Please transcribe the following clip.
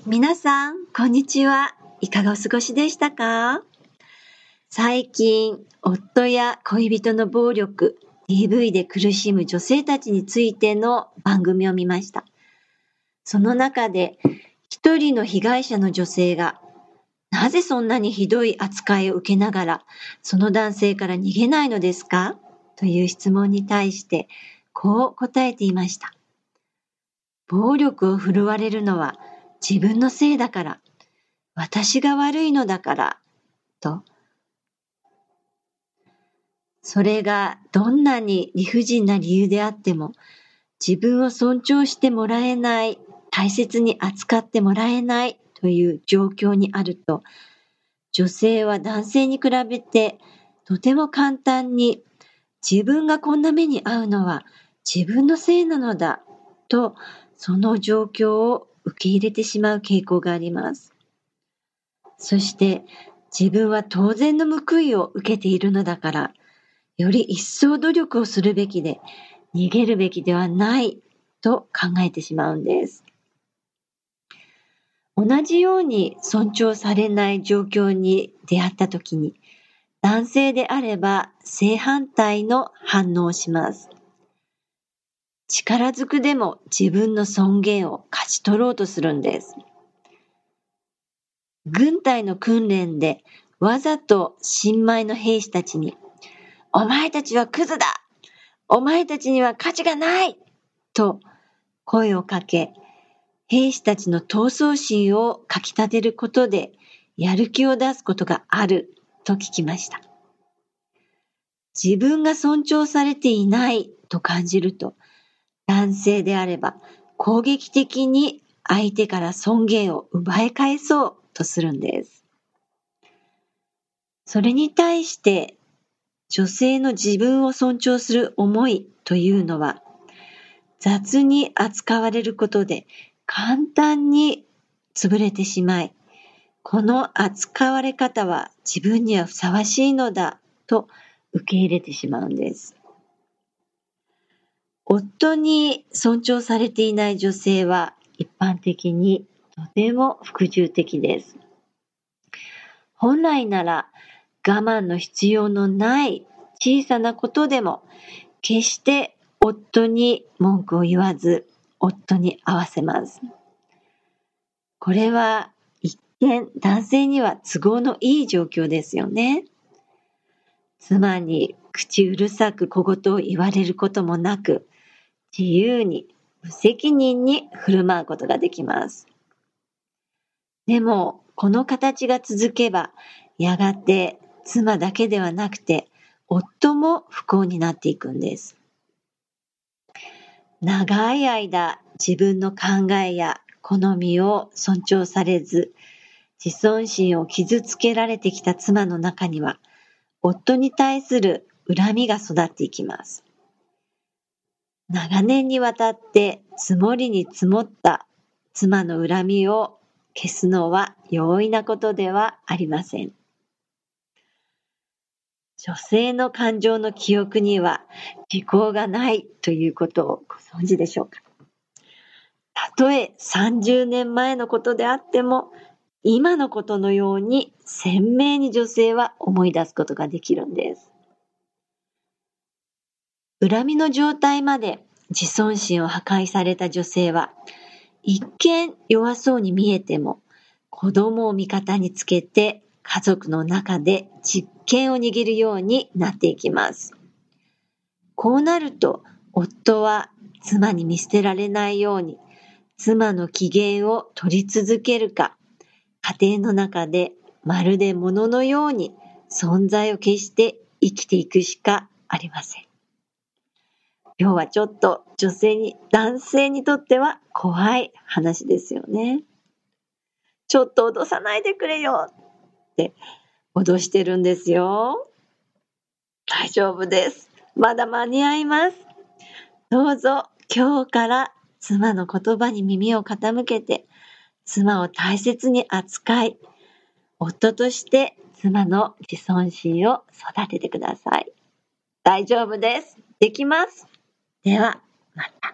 皆さん、こんにちは。いかがお過ごしでしたか？最近、夫や恋人の暴力、DV で苦しむ女性たちについての番組を見ました。その中で、一人の被害者の女性が、なぜそんなにひどい扱いを受けながら、その男性から逃げないのですか？という質問に対して、こう答えていました。暴力を振るわれるのは自分のせいだから、私が悪いのだから、と。それがどんなに理不尽な理由であっても、自分を尊重してもらえない、大切に扱ってもらえないという状況にあると、女性は男性に比べてとても簡単に自分がこんな目に遭うのは自分のせいなのだと、その状況を受け入れてしまう傾向があります。そして自分は当然の報いを受けているのだから、より一層努力をするべきで、逃げるべきではないと考えてしまうんです。同じように尊重されない状況に出会ったときに、男性であれば正反対の反応をします。力ずくでも自分の尊厳を勝ち取ろうとするんです。軍隊の訓練でわざと新米の兵士たちに、お前たちはクズだ！お前たちには価値がない！と声をかけ、兵士たちの闘争心をかき立てることでやる気を出すことがあると聞きました。自分が尊重されていないと感じると、男性であれば攻撃的に相手から尊厳を奪い返そうとするんです。それに対して女性の自分を尊重する思いというのは、雑に扱われることで簡単に潰れてしまい、この扱われ方は自分にはふさわしいのだと受け入れてしまうんです。夫に尊重されていない女性は一般的にとても服従的です。本来なら我慢の必要のない小さなことでも決して夫に文句を言わず夫に合わせます。これは一見男性には都合のいい状況ですよね。妻に口うるさく小言を言われることもなく、自由に無責任に振る舞うことができます。でもこの形が続けば、やがて妻だけではなくて夫も不幸になっていくんです。長い間自分の考えや好みを尊重されず、自尊心を傷つけられてきた妻の中には、夫に対する恨みが育っていきます。長年にわたって積もりに積もった妻の恨みを消すのは容易なことではありません。女性の感情の記憶には時効がないということをご存知でしょうか？たとえ30年前のことであっても、今のことのように鮮明に女性は思い出すことができるんです。恨みの状態まで自尊心を破壊された女性は、一見弱そうに見えても、子供を味方につけて家族の中で実権を握るようになっていきます。こうなると、夫は妻に見捨てられないように、妻の機嫌を取り続けるか、家庭の中でまるで物のように存在を消して生きていくしかありません。今日はちょっと男性にとっては怖い話ですよね。ちょっと脅さないでくれよって脅してるんですよ。大丈夫です。まだ間に合います。どうぞ今日から妻の言葉に耳を傾けて、妻を大切に扱い、夫として妻の自尊心を育ててください。大丈夫です。できます。では、また。